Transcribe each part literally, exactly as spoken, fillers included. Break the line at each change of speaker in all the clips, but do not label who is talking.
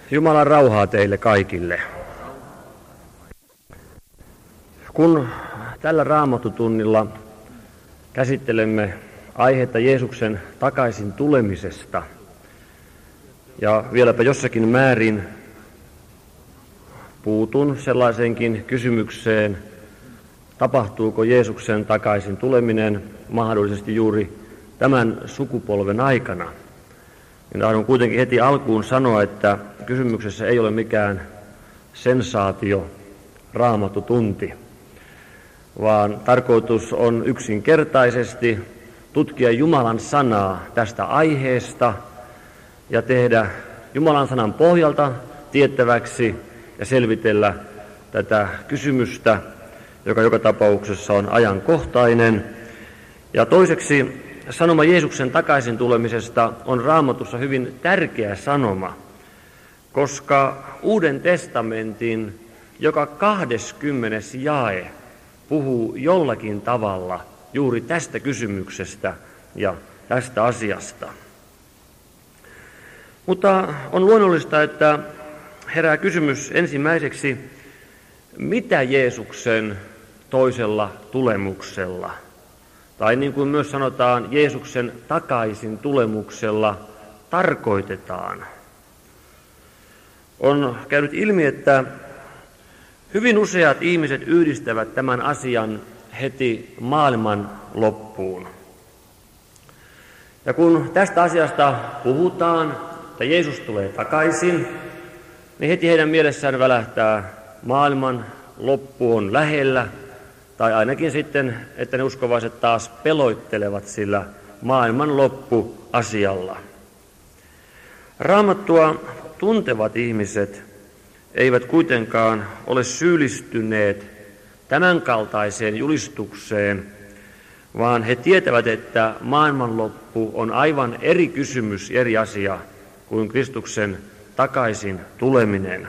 Jumalan rauhaa teille kaikille. Kun tällä Raamattutunnilla käsittelemme aihetta Jeesuksen takaisin tulemisesta ja vieläpä jossakin määrin puutun sellaiseenkin kysymykseen, tapahtuuko Jeesuksen takaisin tuleminen mahdollisesti juuri tämän sukupolven aikana, niin tahdon kuitenkin heti alkuun sanoa, että kysymyksessä ei ole mikään sensaatio, Raamattutunti, vaan tarkoitus on yksinkertaisesti tutkia Jumalan sanaa tästä aiheesta ja tehdä Jumalan sanan pohjalta tiettäväksi ja selvitellä tätä kysymystä, joka joka tapauksessa on ajankohtainen. Ja toiseksi sanoma Jeesuksen takaisin tulemisesta on Raamatussa hyvin tärkeä sanoma, koska Uuden testamentin joka kahdeskymmenes jae puhuu jollakin tavalla juuri tästä kysymyksestä ja tästä asiasta. Mutta on luonnollista, että herää kysymys ensimmäiseksi, mitä Jeesuksen toisella tulemuksella, tai niin kuin myös sanotaan, Jeesuksen takaisin tulemuksella tarkoitetaan. On käynyt ilmi, että hyvin useat ihmiset yhdistävät tämän asian heti maailman loppuun. Ja kun tästä asiasta puhutaan, että Jeesus tulee takaisin, niin heti heidän mielessään välähtää maailman loppu on lähellä, tai ainakin sitten, että ne uskovaiset taas peloittelevat sillä maailman loppuasialla. Raamattua tuntevat ihmiset eivät kuitenkaan ole syyllistyneet tämänkaltaiseen julistukseen, vaan he tietävät, että maailmanloppu on aivan eri kysymys, eri asia kuin Kristuksen takaisin tuleminen.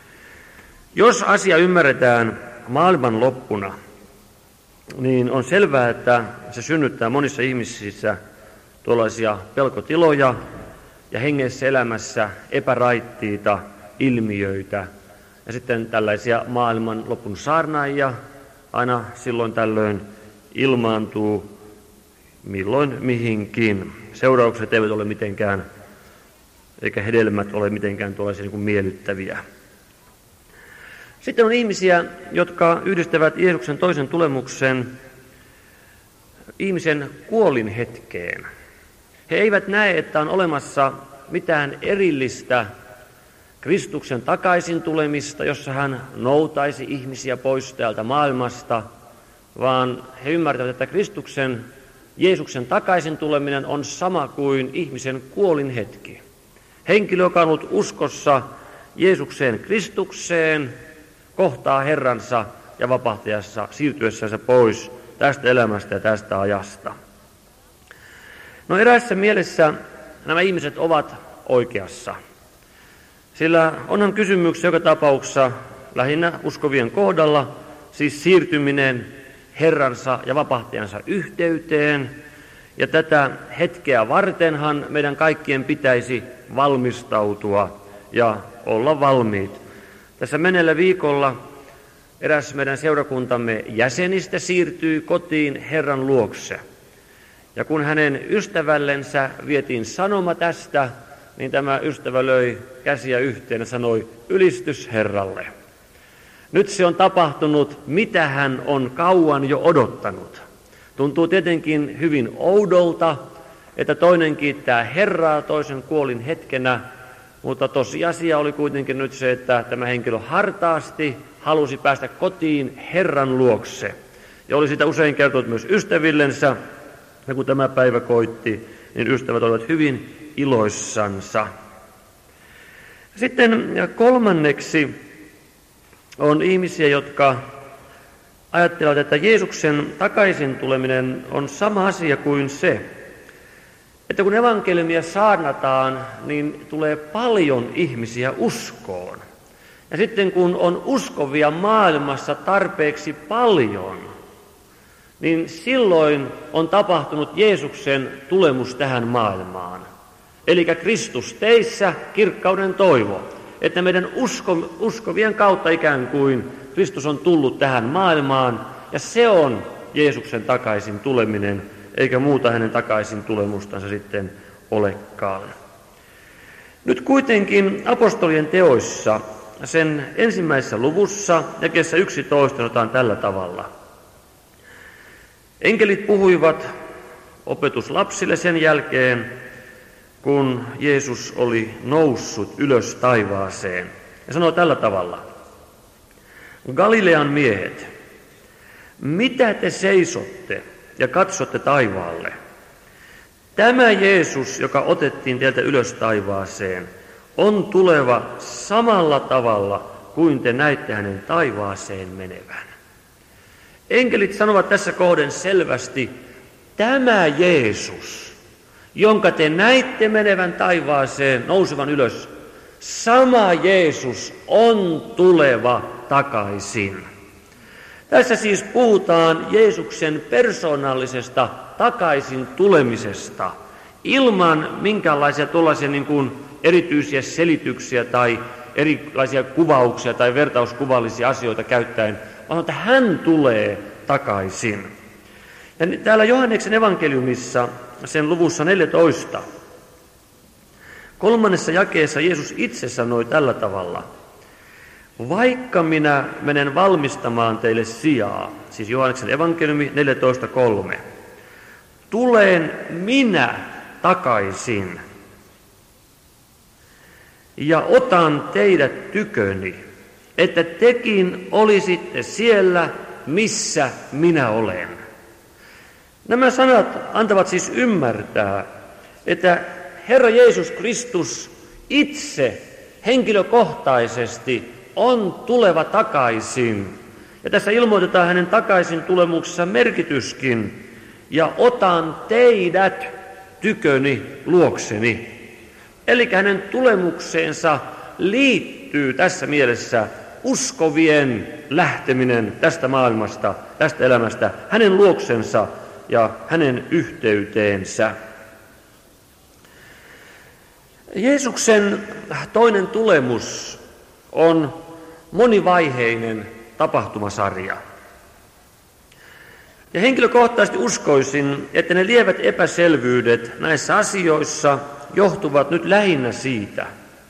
Jos asia ymmärretään maailmanloppuna, niin on selvää, että se synnyttää monissa ihmisissä tuollaisia pelkotiloja ja hengessä elämässä epäraittiita ilmiöitä ja sitten tällaisia maailmanlopun saarnaajia aina silloin tällöin ilmaantuu milloin mihinkin. Seuraukset eivät ole mitenkään, eikä hedelmät ole mitenkään tuollaisia niin kuin miellyttäviä. Sitten on ihmisiä, jotka yhdistävät Jeesuksen toisen tulemuksen ihmisen kuolinhetkeen. He eivät näe, että on olemassa mitään erillistä Kristuksen takaisin tulemista, jossa hän noutaisi ihmisiä pois täältä maailmasta, vaan he ymmärtävät, että Kristuksen, Jeesuksen takaisin tuleminen on sama kuin ihmisen kuolinhetki. Henkilö, joka on ollut uskossa Jeesukseen Kristukseen, kohtaa Herransa ja vapahtajassa siirtyessänsä pois tästä elämästä ja tästä ajasta. No eräässä mielessä nämä ihmiset ovat oikeassa, sillä onhan kysymyksessä joka tapauksessa lähinnä uskovien kohdalla, siis siirtyminen Herransa ja vapahtajansa yhteyteen, ja tätä hetkeä vartenhan meidän kaikkien pitäisi valmistautua ja olla valmiit. Tässä menneellä viikolla eräs meidän seurakuntamme jäsenistä siirtyi kotiin Herran luokse. Ja kun hänen ystävällensä vietiin sanoma tästä, niin tämä ystävä löi käsiä yhteen ja sanoi, ylistys Herralle. Nyt se on tapahtunut, mitä hän on kauan jo odottanut. Tuntuu tietenkin hyvin oudolta, että toinen kiittää Herraa toisen kuolin hetkenä, mutta tosiasia oli kuitenkin nyt se, että tämä henkilö hartaasti halusi päästä kotiin Herran luokse. Ja oli sitä usein kertonut myös ystävillensä, ja kun tämä päivä koitti, niin ystävät olivat hyvin iloissansa. Sitten kolmanneksi on ihmisiä, jotka ajattelevat, että Jeesuksen takaisin tuleminen on sama asia kuin se, että kun evankeliumia saarnataan, niin tulee paljon ihmisiä uskoon. Ja sitten kun on uskovia maailmassa tarpeeksi paljon, niin silloin on tapahtunut Jeesuksen tulemus tähän maailmaan. Eli Kristus teissä, kirkkauden toivo. että meidän usko, uskovien kautta ikään kuin Kristus on tullut tähän maailmaan, ja se on Jeesuksen takaisin tuleminen, eikä muuta hänen takaisin tulemustansa sitten olekaan. Nyt kuitenkin apostolien teoissa, sen ensimmäisessä luvussa, jakeessa yksitoista, sanotaan tällä tavalla. Enkelit puhuivat opetuslapsille sen jälkeen, kun Jeesus oli noussut ylös taivaaseen. Ja sanoo tällä tavalla. Galilean miehet, mitä te seisotte ja katsotte taivaalle? Tämä Jeesus, joka otettiin teiltä ylös taivaaseen, on tuleva samalla tavalla kuin te näitte hänen taivaaseen menevän. Enkelit sanovat tässä kohden selvästi, tämä Jeesus, jonka te näitte menevän taivaaseen, nousevan ylös, sama Jeesus on tuleva takaisin. Tässä siis puhutaan Jeesuksen persoonallisesta takaisin tulemisesta, ilman minkäänlaisia tuollaisia niin kuin erityisiä selityksiä tai erilaisia kuvauksia tai vertauskuvallisia asioita käyttäen, vaan että hän tulee takaisin. Ja täällä Johanneksen evankeliumissa, sen luvussa neljätoista, kolmannessa jakeessa Jeesus itse sanoi tällä tavalla, vaikka minä menen valmistamaan teille sijaa, siis Johanneksen evankeliumi neljätoista kolme, tulen minä takaisin ja otan teidät tyköni, että tekin olisitte siellä, missä minä olen. Nämä sanat antavat siis ymmärtää, että Herra Jeesus Kristus itse henkilökohtaisesti on tuleva takaisin. Ja tässä ilmoitetaan hänen takaisin tulemuksessa merkityskin. Ja otan teidät tyköni luokseni. Eli hänen tulemukseensa liittyy tässä mielessä uskovien lähteminen tästä maailmasta, tästä elämästä, hänen luoksensa ja hänen yhteyteensä. Jeesuksen toinen tulemus on monivaiheinen tapahtumasarja. Ja henkilökohtaisesti uskoisin, että ne lievät epäselvyydet näissä asioissa johtuvat nyt lähinnä siitä,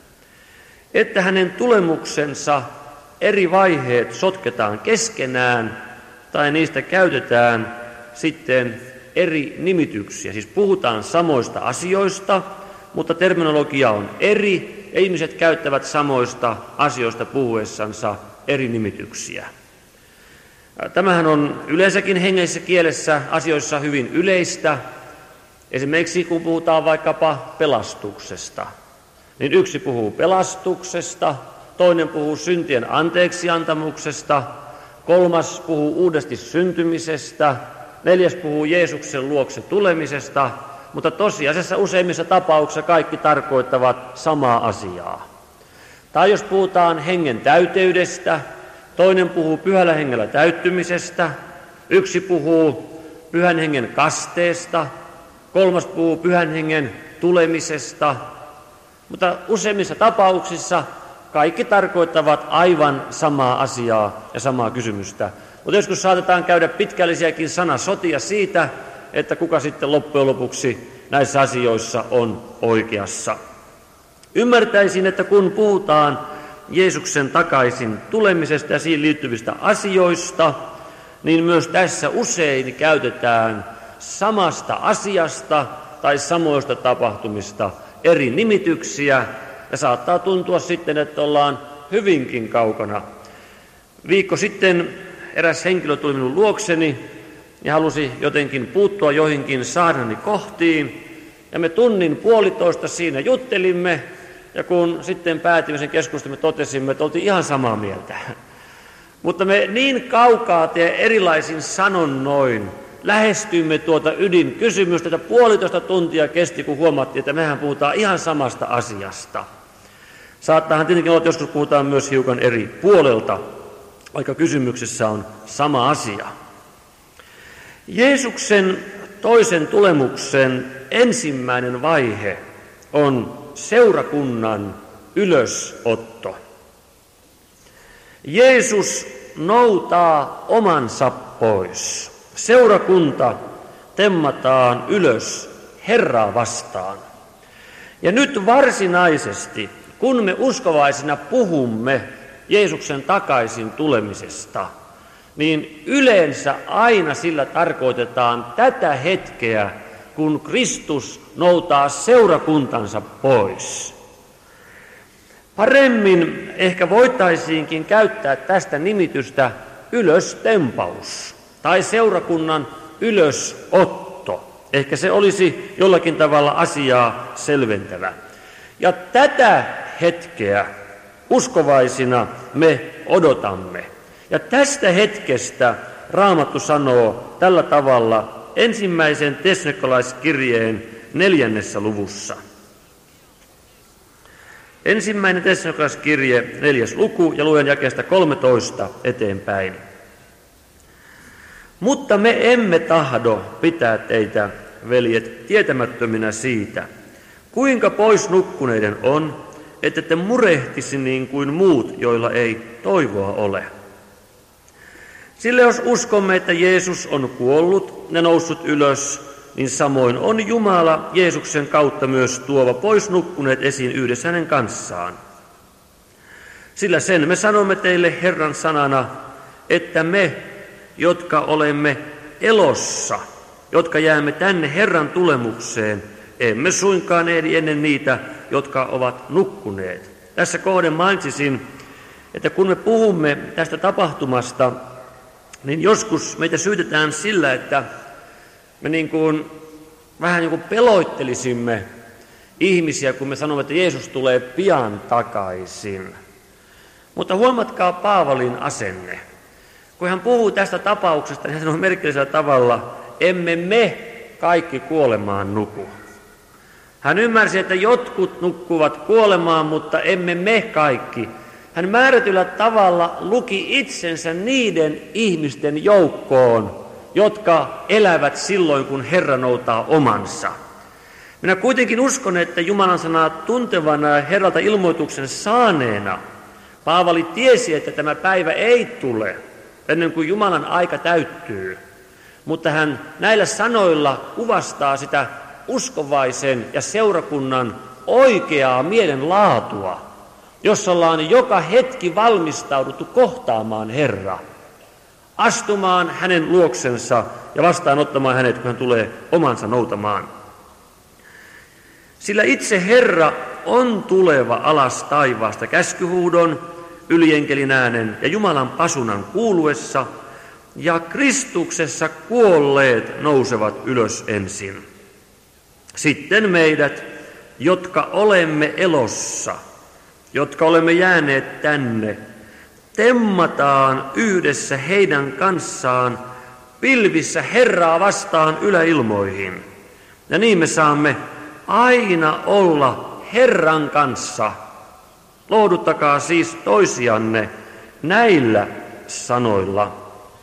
että hänen tulemuksensa eri vaiheet sotketaan keskenään tai niistä käytetään sitten eri nimityksiä. Siis puhutaan samoista asioista, mutta terminologia on eri ja ihmiset käyttävät samoista asioista puhuessansa eri nimityksiä. Tämähän on yleensäkin hengellisessä kielessä asioissa hyvin yleistä. Esimerkiksi kun puhutaan vaikkapa pelastuksesta, niin yksi puhuu pelastuksesta, toinen puhuu syntien anteeksiantamuksesta, kolmas puhuu uudesti syntymisestä, neljäs puhuu Jeesuksen luokse tulemisesta, mutta tosiasiassa useimmissa tapauksissa kaikki tarkoittavat samaa asiaa. Tai jos puhutaan hengen täyteydestä, toinen puhuu pyhällä hengellä täyttymisestä, yksi puhuu pyhän hengen kasteesta, kolmas puhuu pyhän hengen tulemisesta, mutta useimmissa tapauksissa kaikki tarkoittavat aivan samaa asiaa ja samaa kysymystä. Mutta joskus saatetaan käydä pitkällisiäkin sanasotia siitä, että kuka sitten loppujen lopuksi näissä asioissa on oikeassa. Ymmärtäisin, että kun puhutaan Jeesuksen takaisin tulemisesta ja siihen liittyvistä asioista, niin myös tässä usein käytetään samasta asiasta tai samoista tapahtumista eri nimityksiä, ja saattaa tuntua sitten, että ollaan hyvinkin kaukana. Viikko sitten eräs henkilö tuli minun luokseni ja halusi jotenkin puuttua joihinkin saarnani kohtiin, ja me tunnin puolitoista siinä juttelimme, ja kun sitten päätimme sen keskustelun, me totesimme, että oltiin ihan samaa mieltä. Mutta me niin kaukaa ja erilaisin sanonnoin lähestyimme tuota ydinkysymystä, että puolitoista tuntia kesti, kun huomattiin, että mehän puhutaan ihan samasta asiasta. Saattaahan tietenkin olla, että joskus puhutaan myös hiukan eri puolelta, vaikka kysymyksessä on sama asia. Jeesuksen toisen tulemuksen ensimmäinen vaihe on seurakunnan ylösotto. Jeesus noutaa omansa pois. Seurakunta temmataan ylös Herraa vastaan. Ja nyt varsinaisesti, kun me uskovaisina puhumme Jeesuksen takaisin tulemisesta, niin yleensä aina sillä tarkoitetaan tätä hetkeä, kun Kristus noutaa seurakuntansa pois. Paremmin ehkä voitaisiinkin käyttää tästä nimitystä ylöstempaus tai seurakunnan ylösotto. Ehkä se olisi jollakin tavalla asiaa selventävä. Ja tätä hetkeä uskovaisina me odotamme. Ja tästä hetkestä Raamattu sanoo tällä tavalla ensimmäisen Tessalonikalaiskirjeen neljännessä luvussa. Ensimmäinen Tessalonikalaiskirje, neljäs luku, ja luen jakeesta kolmetoista eteenpäin. Mutta me emme tahdo pitää teitä, veljet, tietämättöminä siitä, kuinka pois nukkuneiden on, että te murehtisi niin kuin muut, joilla ei toivoa ole. Sillä jos uskomme, että Jeesus on kuollut ja noussut ylös, niin samoin on Jumala Jeesuksen kautta myös tuova pois nukkuneet esiin yhdessä hänen kanssaan. Sillä sen me sanomme teille Herran sanana, että me, jotka olemme elossa, jotka jäämme tänne Herran tulemukseen, emme suinkaan ehdi ennen niitä, jotka ovat nukkuneet. Tässä kohden mainitsisin, että kun me puhumme tästä tapahtumasta, niin joskus meitä syytetään sillä, että me niin kuin, vähän niin kuin peloittelisimme ihmisiä, kun me sanomme, että Jeesus tulee pian takaisin. Mutta huomatkaa Paavalin asenne. Kun hän puhuu tästä tapauksesta, niin hän sanoo merkillisellä tavalla, emme me kaikki kuolemaan nuku. Hän ymmärsi, että jotkut nukkuvat kuolemaan, mutta emme me kaikki. Hän määrätyllä tavalla luki itsensä niiden ihmisten joukkoon, jotka elävät silloin, kun Herra noutaa omansa. Minä kuitenkin uskon, että Jumalan sanaa tuntevana ja Herralta ilmoituksen saaneena Paavali tiesi, että tämä päivä ei tule ennen kuin Jumalan aika täyttyy. Mutta hän näillä sanoilla kuvastaa sitä uskovaisen ja seurakunnan oikeaa mielenlaatua, jossa ollaan joka hetki valmistauduttu kohtaamaan Herra, astumaan hänen luoksensa ja vastaanottamaan hänet, kun hän tulee omansa noutamaan. Sillä itse Herra on tuleva alas taivaasta käskyhuudon, ylienkelin äänen ja Jumalan pasunan kuuluessa, ja Kristuksessa kuolleet nousevat ylös ensin. Sitten meidät, jotka olemme elossa, jotka olemme jääneet tänne, temmataan yhdessä heidän kanssaan pilvissä Herraa vastaan yläilmoihin. Ja niin me saamme aina olla Herran kanssa. Lohduttakaa siis toisianne näillä sanoilla.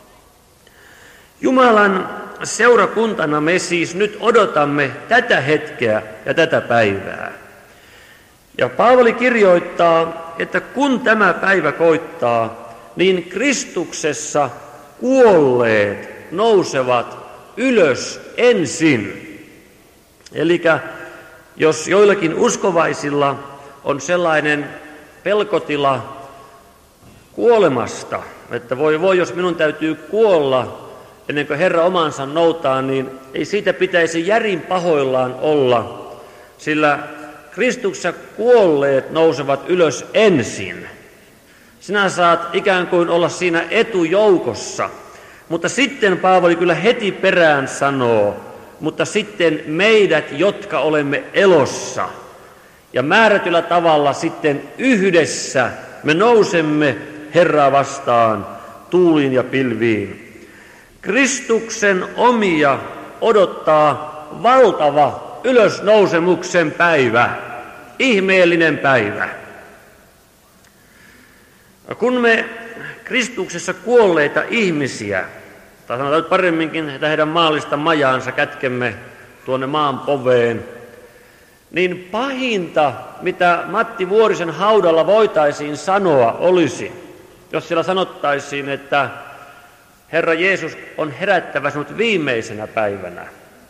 Jumalan seurakuntana me siis nyt odotamme tätä hetkeä ja tätä päivää. Ja Paavali kirjoittaa, että kun tämä päivä koittaa, niin Kristuksessa kuolleet nousevat ylös ensin. Eli jos joillakin uskovaisilla on sellainen pelkotila kuolemasta, että voi voi, jos minun täytyy kuolla ennen kuin Herra omansa noutaa, niin ei siitä pitäisi järin pahoillaan olla, sillä Kristuksessa kuolleet nousevat ylös ensin. Sinä saat ikään kuin olla siinä etujoukossa, mutta sitten Paavali kyllä heti perään sanoo, mutta sitten meidät, jotka olemme elossa, ja määrätyllä tavalla sitten yhdessä me nousemme Herraa vastaan tuuliin ja pilviin. Kristuksen omia odottaa valtava ylösnousemuksen päivä, ihmeellinen päivä. Kun me Kristuksessa kuolleita ihmisiä, tai sanotaan paremminkin, että heidän maallista majaansa kätkemme tuonne maan poveen, niin pahinta, mitä Matti Vuorisen haudalla voitaisiin sanoa, olisi, jos siellä sanottaisiin, että Herra Jeesus on herättävä sinut viimeisenä päivänä.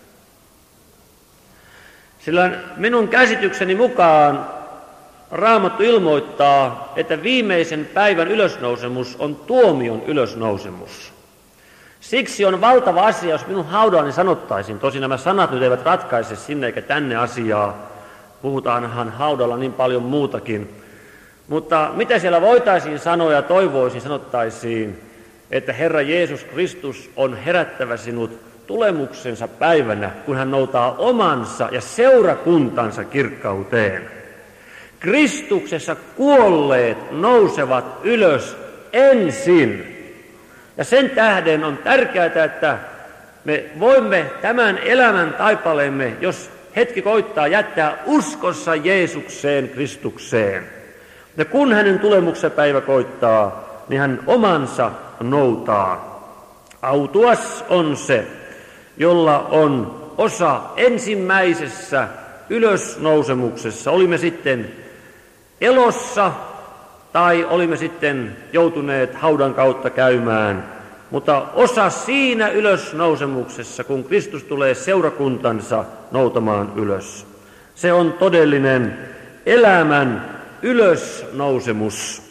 Sillä minun käsitykseni mukaan Raamattu ilmoittaa, että viimeisen päivän ylösnousemus on tuomion ylösnousemus. Siksi on valtava asia, jos minun haudallani sanottaisiin, tosin nämä sanat nyt eivät ratkaise sinne eikä tänne asiaa, puhutaanhan haudalla niin paljon muutakin, mutta mitä siellä voitaisiin sanoa ja toivoisin sanottaisiin, että Herra Jeesus Kristus on herättävä sinut tulemuksensa päivänä, kun hän noutaa omansa ja seurakuntansa kirkkauteen. Kristuksessa kuolleet nousevat ylös ensin. Ja sen tähden on tärkeää, että me voimme tämän elämän taipaleemme, jos hetki koittaa, jättää uskossa Jeesukseen, Kristukseen. Ja kun hänen tulemuksen päivä koittaa, niin hän omansa noutaa. Autuas on se, jolla on osa ensimmäisessä ylösnousemuksessa. Olimme sitten elossa tai olimme sitten joutuneet haudan kautta käymään, mutta osa siinä ylösnousemuksessa, kun Kristus tulee seurakuntansa noutamaan ylös. Se on todellinen elämän ylösnousemus.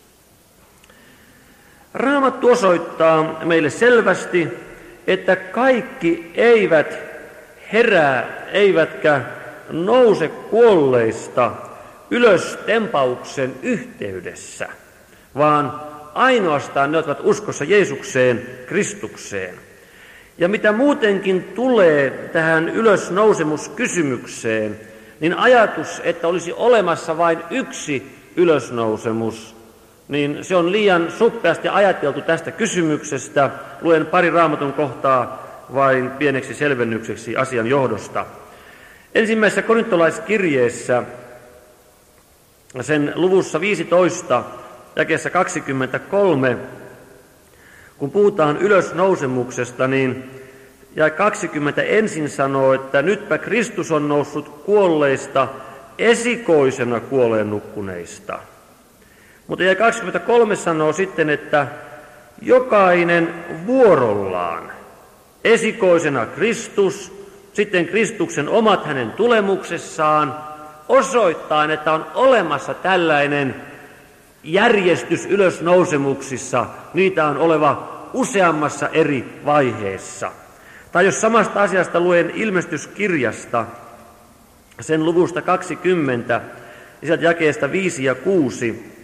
Raamattu osoittaa meille selvästi, että kaikki eivät herää, eivätkä nouse kuolleista ylös tempauksen yhteydessä, vaan ainoastaan ne ovat uskossa Jeesukseen, Kristukseen. Ja mitä muutenkin tulee tähän ylösnousemuskysymykseen, niin ajatus, että olisi olemassa vain yksi ylösnousemus, niin se on liian suppeasti ajateltu tästä kysymyksestä. Luen pari Raamatun kohtaa vain pieneksi selvennykseksi asian johdosta. Ensimmäisessä korintolaiskirjeessä, sen luvussa viisitoista, jakeessa kaksikymmentäkolme, kun puhutaan ylösnousemuksesta, niin ja kaksikymmentä ensin sanoo, että nytpä Kristus on noussut kuolleista esikoisena kuolleen nukkuneista. Mutta ja kaksikymmentäkolme sanoo sitten, että jokainen vuorollaan, esikoisena Kristus, sitten Kristuksen omat hänen tulemuksessaan, osoittaa, että on olemassa tällainen järjestys ylösnousemuksissa, niitä on oleva useammassa eri vaiheessa. Tai jos samasta asiasta luen ilmestyskirjasta, sen luvusta kaksikymmentä, ja sieltä jakeesta viisi ja kuusi,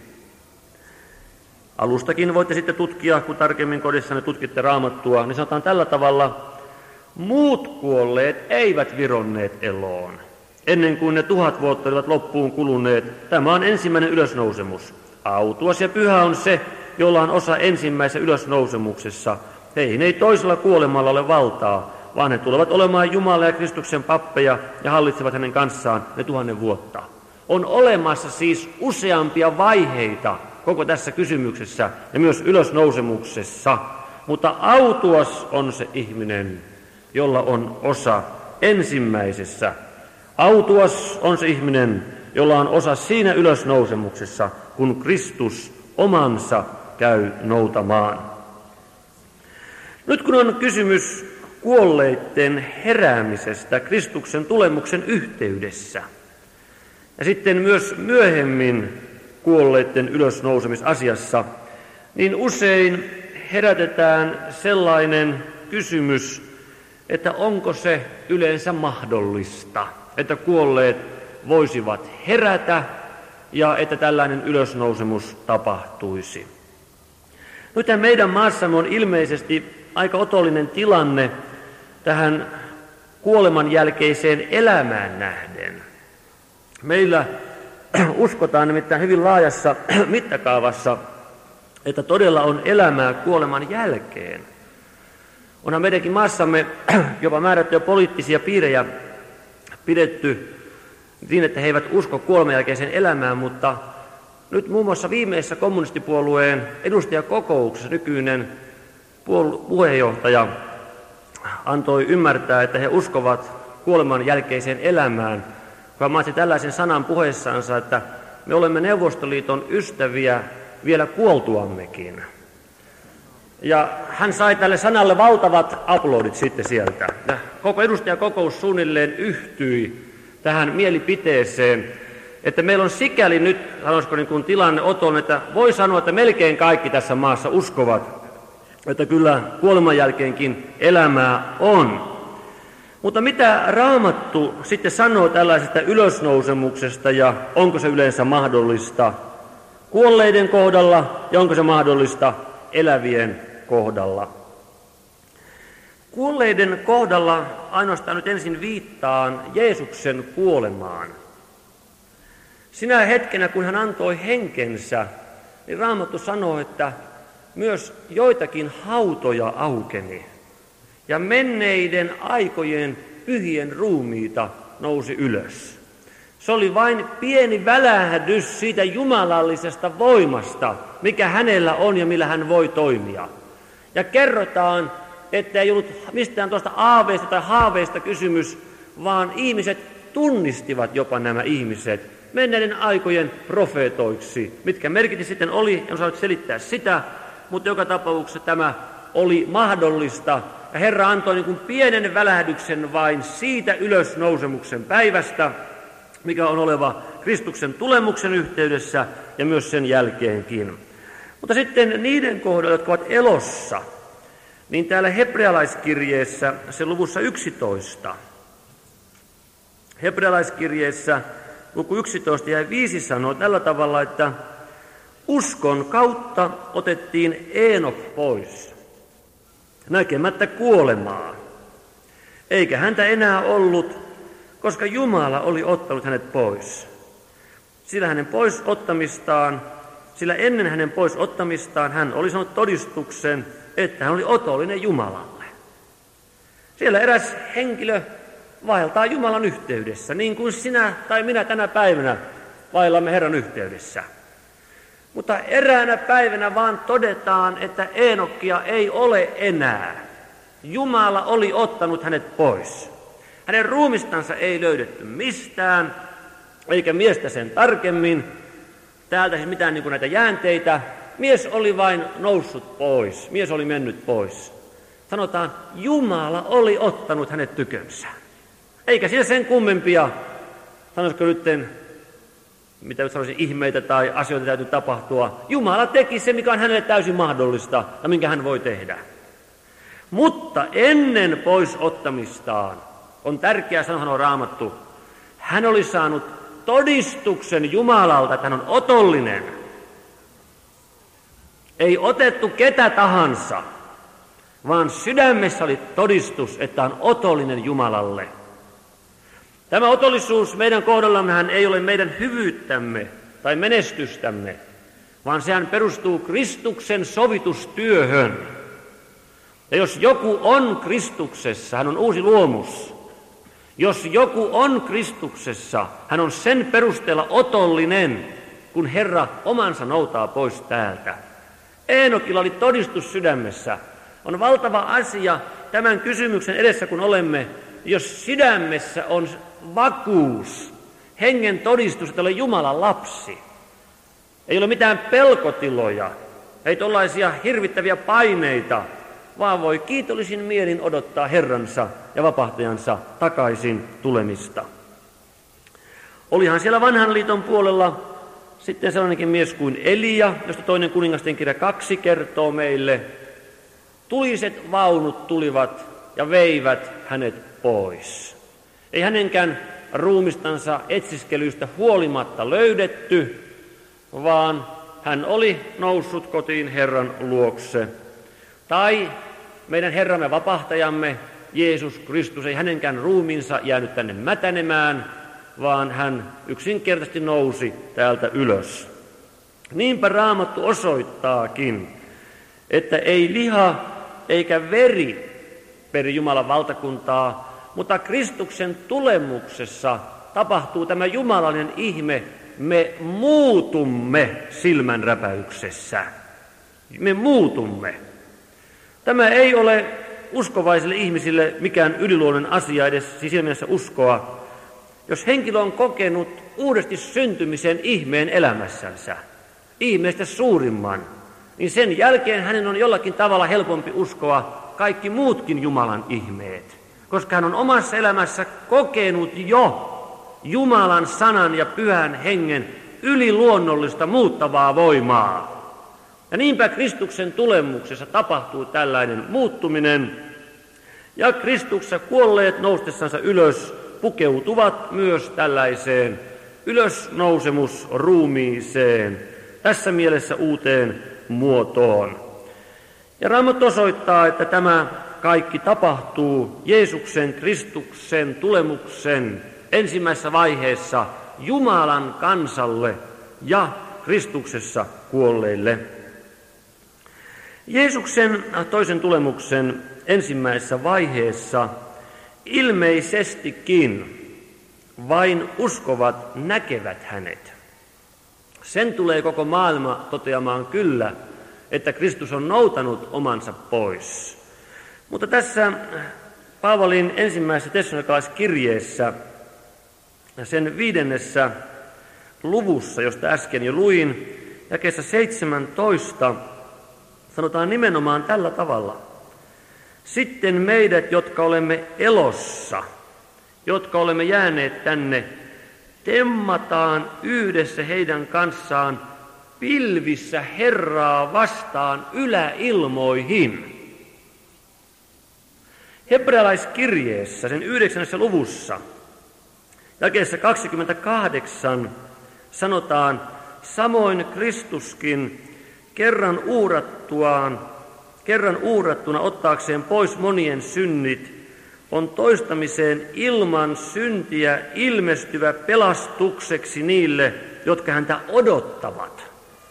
alustakin voitte sitten tutkia, kun tarkemmin kodissanne tutkitte Raamattua, niin sanotaan tällä tavalla, muut kuolleet eivät vironneet eloon, ennen kuin ne tuhat vuotta olivat loppuun kuluneet. Tämä on ensimmäinen ylösnousemus. Autuas ja pyhä on se, jolla on osa ensimmäisessä ylösnousemuksessa. Heihin ei toisella kuolemalla ole valtaa, vaan he tulevat olemaan Jumala ja Kristuksen pappeja ja hallitsevat hänen kanssaan ne tuhannen vuotta. On olemassa siis useampia vaiheita koko tässä kysymyksessä ja myös ylösnousemuksessa, mutta autuas on se ihminen, jolla on osa ensimmäisessä. Autuas on se ihminen, jolla on osa siinä ylösnousemuksessa, kun Kristus omansa käy noutamaan. Nyt kun on kysymys kuolleiden heräämisestä Kristuksen tulemuksen yhteydessä, ja sitten myös myöhemmin kuolleiden ylösnousemisasiassa, niin usein herätetään sellainen kysymys, että onko se yleensä mahdollista, että kuolleet voisivat herätä ja että tällainen ylösnousemus tapahtuisi. Nyt meidän maassamme on ilmeisesti aika otollinen tilanne tähän kuoleman jälkeiseen elämään nähden. Meillä uskotaan nimittäin hyvin laajassa mittakaavassa, että todella on elämää kuoleman jälkeen. Onhan meidänkin maassamme jopa määrättyjä poliittisia piirejä pidetty niin, että he eivät usko kuoleman jälkeiseen elämään, mutta nyt muun muassa viimeisessä kommunistipuolueen edustajakokouksessa nykyinen puheenjohtaja antoi ymmärtää, että he uskovat kuoleman jälkeiseen elämään, Hän mainitsi tällaisen sanan puheessansa, että me olemme Neuvostoliiton ystäviä vielä kuoltuammekin. Ja hän sai tälle sanalle valtavat aplodit sitten sieltä. Ja koko edustajakokous suunnilleen yhtyi tähän mielipiteeseen, että meillä on sikäli nyt, sanoisiko niin kuin tilanne oton, että voi sanoa, että melkein kaikki tässä maassa uskovat, että kyllä kuoleman jälkeenkin elämää on. Mutta mitä Raamattu sitten sanoo tällaisesta ylösnousemuksesta ja onko se yleensä mahdollista kuolleiden kohdalla ja onko se mahdollista elävien kohdalla? Kuolleiden kohdalla ainoastaan nyt ensin viittaan Jeesuksen kuolemaan. Sinä hetkenä, kun hän antoi henkensä, niin Raamattu sanoo, että myös joitakin hautoja aukeni ja menneiden aikojen pyhien ruumiita nousi ylös. Se oli vain pieni välähdys siitä jumalallisesta voimasta, mikä hänellä on ja millä hän voi toimia. Ja kerrotaan, että ei ollut mistään tuosta aaveista tai haaveista kysymys, vaan ihmiset tunnistivat jopa nämä ihmiset menneiden aikojen profeetoiksi, mitkä merkitys sitten oli, en osaa selittää sitä, mutta joka tapauksessa tämä oli mahdollista. Ja Herra antoi niin kuin pienen välähdyksen vain siitä ylösnousemuksen päivästä, mikä on oleva Kristuksen tulemuksen yhteydessä ja myös sen jälkeenkin. Mutta sitten niiden kohdalla, jotka ovat elossa, niin täällä hebrealaiskirjeessä, se luvussa yksitoista, hebrealaiskirjeessä luku yksitoista ja viisi sanoo tällä tavalla, että uskon kautta otettiin Eenok pois, näkemättä kuolemaa, eikä häntä enää ollut, koska Jumala oli ottanut hänet pois. Sillä hänen pois ottamistaan, sillä ennen hänen pois ottamistaan hän oli saanut todistuksen, että hän oli otollinen Jumalalle. Siellä eräs henkilö vaeltaa Jumalan yhteydessä, niin kuin sinä tai minä tänä päivänä vaellamme Herran yhteydessä. Mutta eräänä päivänä vaan todetaan, että Eenokkia ei ole enää. Jumala oli ottanut hänet pois. Hänen ruumistansa ei löydetty mistään, eikä miestä sen tarkemmin. Täältä siis mitään niin kuin näitä jäänteitä. Mies oli vain noussut pois. Mies oli mennyt pois. Sanotaan, Jumala oli ottanut hänet tykönsä. Eikä siellä sen kummempia, sanoisiko nyt, mitä nyt sanoisin, ihmeitä tai asioita täytyy tapahtua. Jumala teki se, mikä on hänelle täysin mahdollista ja minkä hän voi tehdä. Mutta ennen pois ottamistaan, on tärkeää sanoa Raamattu, hän oli saanut todistuksen Jumalalta, että hän on otollinen. Ei otettu ketä tahansa, vaan sydämessä oli todistus, että on otollinen Jumalalle. Tämä otollisuus meidän kohdallammehan ei ole meidän hyvyyttämme tai menestystämme, vaan sehän perustuu Kristuksen sovitustyöhön. Ja jos joku on Kristuksessa, hän on uusi luomus. Jos joku on Kristuksessa, hän on sen perusteella otollinen, kun Herra omansa noutaa pois täältä. Eenokilla oli todistus sydämessä. On valtava asia tämän kysymyksen edessä, kun olemme, jos sydämessä on vakuus, hengen todistus, että olen Jumalan lapsi. Ei ole mitään pelkotiloja, ei tuollaisia hirvittäviä paineita, vaan voi kiitollisin mielin odottaa Herransa ja vapahtajansa takaisin tulemista. Olihan siellä vanhan liiton puolella sitten sellainenkin mies kuin Elia, josta toinen kuningasten kirja kaksi kertoo meille. Tuliset vaunut tulivat ja veivät hänet pois. Ei hänenkään ruumistansa etsiskelyistä huolimatta löydetty, vaan hän oli noussut kotiin Herran luokse. Tai meidän Herramme vapahtajamme Jeesus Kristus, ei hänenkään ruumiinsa jäänyt tänne mätänemään, vaan hän yksinkertaisesti nousi täältä ylös. Niinpä Raamattu osoittaakin, että ei liha eikä veri peri Jumalan valtakuntaa, mutta Kristuksen tulemuksessa tapahtuu tämä jumalallinen ihme, me muutumme silmänräpäyksessä. Me muutumme. Tämä ei ole uskovaisille ihmisille mikään yliluonnollinen asia edes siis mielessä uskoa, jos henkilö on kokenut uudesti syntymisen ihmeen elämässänsä, ihmeestä suurimman, niin sen jälkeen hänen on jollakin tavalla helpompi uskoa kaikki muutkin Jumalan ihmeet, koska hän on omassa elämässä kokenut jo Jumalan sanan ja pyhän hengen yliluonnollista muuttavaa voimaa. Ja niinpä Kristuksen tulemuksessa tapahtuu tällainen muuttuminen, ja Kristuksessa kuolleet noustessansa ylös pukeutuvat myös tällaiseen ylösnousemusruumiiseen, tässä mielessä uuteen muotoon. Ja Raamattu osoittaa, että tämä kaikki tapahtuu Jeesuksen Kristuksen tulemuksen ensimmäisessä vaiheessa Jumalan kansalle ja Kristuksessa kuolleille. Jeesuksen toisen tulemuksen ensimmäisessä vaiheessa ilmeisestikin vain uskovat näkevät hänet. Sen tulee koko maailma toteamaan kyllä, että Kristus on noutanut omansa pois. Mutta tässä Paavalin ensimmäisessä tessalonikalaiskirjeessä, sen viidennessä luvussa, josta äsken jo luin, jakeessa seitsemäntoista, sanotaan nimenomaan tällä tavalla. Sitten meidät, jotka olemme elossa, jotka olemme jääneet tänne, temmataan yhdessä heidän kanssaan pilvissä Herraa vastaan yläilmoihin. Hebrealaiskirjeessä, sen yhdeksännessä luvussa, jakeessa kaksikymmentäkahdeksan, sanotaan, samoin Kristuskin kerran uurattuaan, kerran uurattuna ottaakseen pois monien synnit, on toistamiseen ilman syntiä ilmestyvä pelastukseksi niille, jotka häntä odottavat.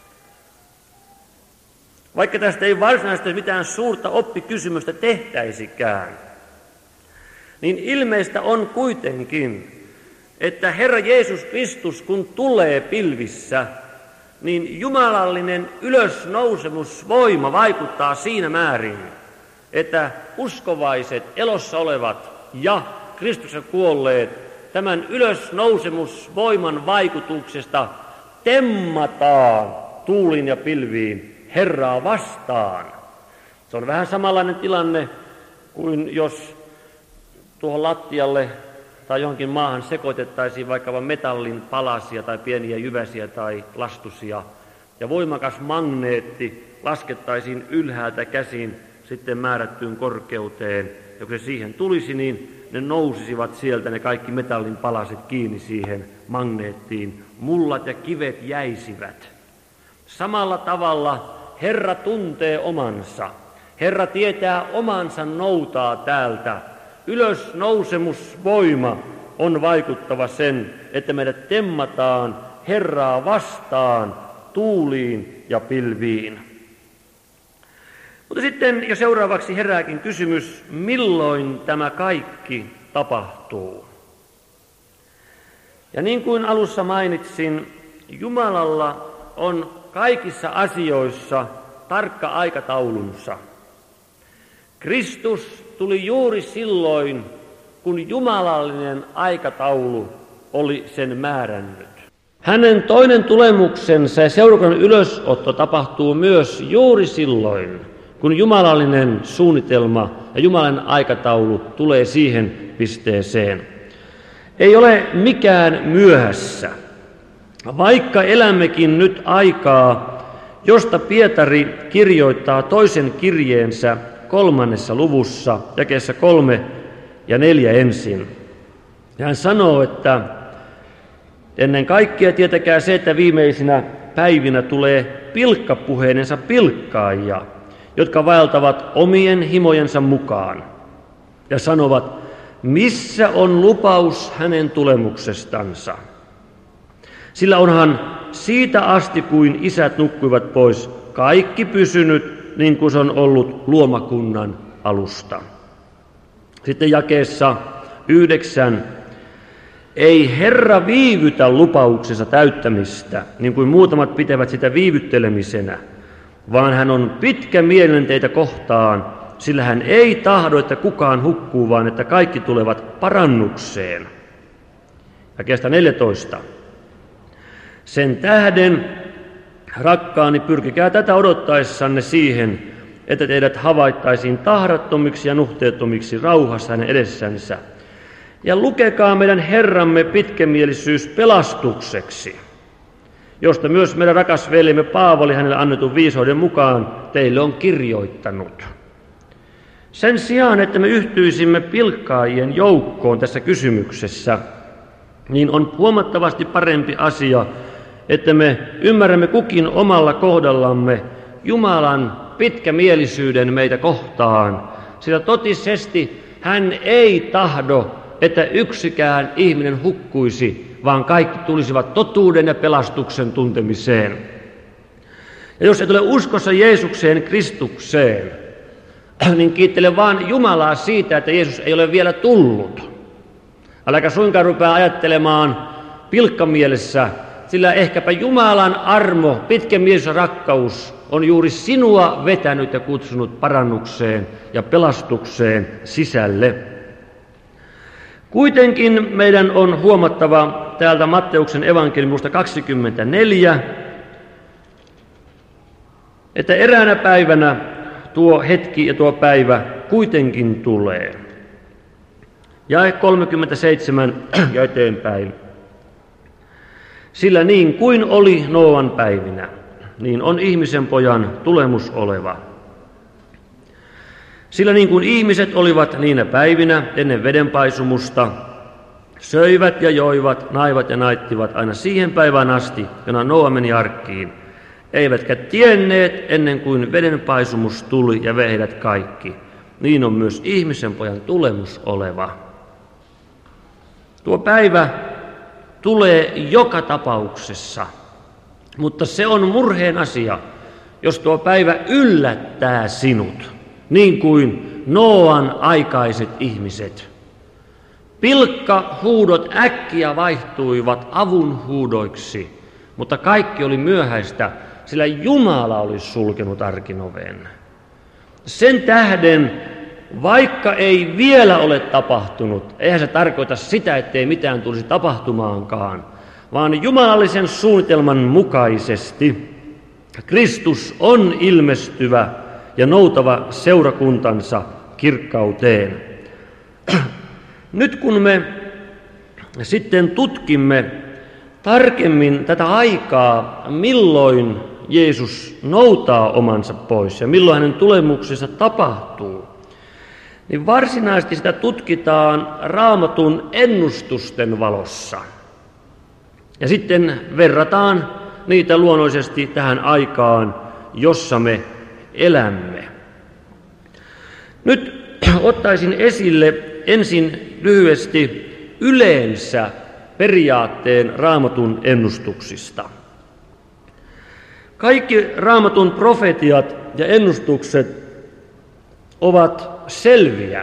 Vaikka tästä ei varsinaisesti mitään suurta oppikysymystä tehtäisikään, niin ilmeistä on kuitenkin, että Herra Jeesus Kristus, kun tulee pilvissä, niin jumalallinen ylösnousemusvoima vaikuttaa siinä määrin, että uskovaiset, elossa olevat ja Kristuksen kuolleet tämän ylösnousemusvoiman vaikutuksesta temmataan tuulin ja pilviin Herraa vastaan. Se on vähän samanlainen tilanne kuin jos tuohon lattialle tai johonkin maahan sekoitettaisiin vaikkapa metallin palasia tai pieniä jyväsiä tai lastusia, ja voimakas magneetti laskettaisiin ylhäältä käsin sitten määrättyyn korkeuteen, ja kun se siihen tulisi, niin ne nousisivat sieltä ne kaikki metallin palaset kiinni siihen magneettiin. Mullat ja kivet jäisivät. Samalla tavalla Herra tuntee omansa. Herra tietää omansa noutaa täältä. Ylösnousemusvoima on vaikuttava sen, että meidät temmataan Herraa vastaan tuuliin ja pilviin. Mutta sitten jo seuraavaksi herääkin kysymys, milloin tämä kaikki tapahtuu. Ja niin kuin alussa mainitsin, Jumalalla on kaikissa asioissa tarkka aikataulunsa. Kristus tuli juuri silloin, kun jumalallinen aikataulu oli sen määrännyt. Hänen toinen tulemuksensa ja seurakunnan ylösotto tapahtuu myös juuri silloin, kun jumalallinen suunnitelma ja Jumalan aikataulu tulee siihen pisteeseen. Ei ole mikään myöhässä, vaikka elämmekin nyt aikaa, josta Pietari kirjoittaa toisen kirjeensä kolmannessa luvussa, jakeessa kolme ja neljä ensin. Ja hän sanoo, että ennen kaikkea tietäkää se, että viimeisinä päivinä tulee pilkkapuheinensa pilkkaajia, jotka vaeltavat omien himojensa mukaan ja sanovat, missä on lupaus hänen tulemuksestansa. Sillä onhan siitä asti, kuin isät nukkuivat pois, kaikki pysynyt niin kuin se on ollut luomakunnan alusta. Sitten jakeessa yhdeksän. Ei Herra viivytä lupauksensa täyttämistä, niin kuin muutamat pitävät sitä viivyttelemisenä, vaan hän on pitkämielinen teitä kohtaan, sillä hän ei tahdo, että kukaan hukkuu, vaan että kaikki tulevat parannukseen. Jakeesta neljätoista. Sen tähden, rakkaani, pyrkikää tätä odottaessanne siihen, että teidät havaittaisiin tahrattomiksi ja nuhteettomiksi rauhassa hänen edessänsä. Ja lukekaa meidän Herramme pitkämielisyys pelastukseksi, josta myös meidän rakas veljemme Paavali hänelle annetun viisauden mukaan teille on kirjoittanut. Sen sijaan, että me yhtyisimme pilkkaajien joukkoon tässä kysymyksessä, niin on huomattavasti parempi asia, että me ymmärrämme kukin omalla kohdallamme Jumalan pitkämielisyyden meitä kohtaan, sillä totisesti hän ei tahdo, että yksikään ihminen hukkuisi, vaan kaikki tulisivat totuuden ja pelastuksen tuntemiseen. Ja jos et ole uskossa Jeesukseen, Kristukseen, niin kiittele vaan Jumalaa siitä, että Jeesus ei ole vielä tullut. Äläkä suinkaan rupea ajattelemaan pilkkamielessä, sillä ehkäpä Jumalan armo, pitkämielisyys ja rakkaus on juuri sinua vetänyt ja kutsunut parannukseen ja pelastukseen sisälle. Kuitenkin meidän on huomattava täältä Matteuksen evankeliumista kaksikymmentäneljä, että eräänä päivänä tuo hetki ja tuo päivä kuitenkin tulee. Jae kolmekymmentäseitsemän ja eteenpäin. Sillä niin kuin oli Nooan päivinä, niin on ihmisen pojan tulemus oleva. Sillä niin kuin ihmiset olivat niinä päivinä ennen vedenpaisumusta, söivät ja joivat, naivat ja naittivat aina siihen päivään asti, jona Nooa meni arkkiin, eivätkä tienneet ennen kuin vedenpaisumus tuli ja vei heidät kaikki. Niin on myös ihmisen pojan tulemus oleva. Tuo päivä tulee joka tapauksessa, mutta se on murheen asia, jos tuo päivä yllättää sinut, niin kuin Nooan aikaiset ihmiset. Pilkkahuudot äkkiä vaihtuivat avun huudoiksi, mutta kaikki oli myöhäistä, sillä Jumala oli sulkenut arkin oven. Sen tähden, vaikka ei vielä ole tapahtunut, eihän se tarkoita sitä, ettei mitään tulisi tapahtumaankaan, vaan jumalallisen suunnitelman mukaisesti Kristus on ilmestyvä ja noutava seurakuntansa kirkkauteen. Nyt kun me sitten tutkimme tarkemmin tätä aikaa, milloin Jeesus noutaa omansa pois ja milloin hänen tulemuksensa tapahtuu, niin varsinaisesti sitä tutkitaan Raamatun ennustusten valossa. Ja sitten verrataan niitä luonnollisesti tähän aikaan, jossa me elämme. Nyt ottaisin esille ensin lyhyesti yleensä periaatteen Raamatun ennustuksista. Kaikki Raamatun profetiat ja ennustukset ovat selviä.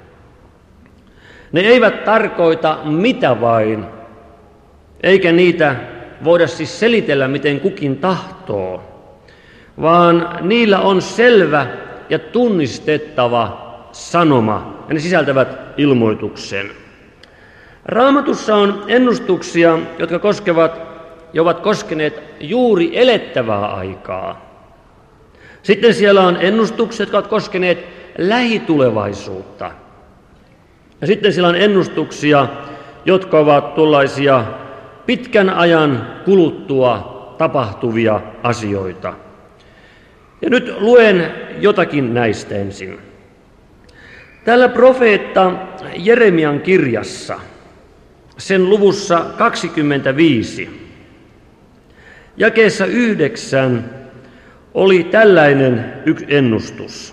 Ne eivät tarkoita mitä vain, eikä niitä voida siis selitellä miten kukin tahtoo, vaan niillä on selvä ja tunnistettava sanoma, ja ne sisältävät ilmoituksen. Raamatussa on ennustuksia, jotka koskevat ja ovat koskeneet juuri elettävää aikaa. Sitten siellä on ennustukset, jotka ovat koskeneet lähitulevaisuutta. Ja sitten siellä on ennustuksia, jotka ovat tuollaisia pitkän ajan kuluttua tapahtuvia asioita. Ja nyt luen jotakin näistä ensin. Täällä profeetta Jeremian kirjassa, sen luvussa kaksikymmentäviisi, jakeessa yhdeksän oli tällainen yksi ennustus.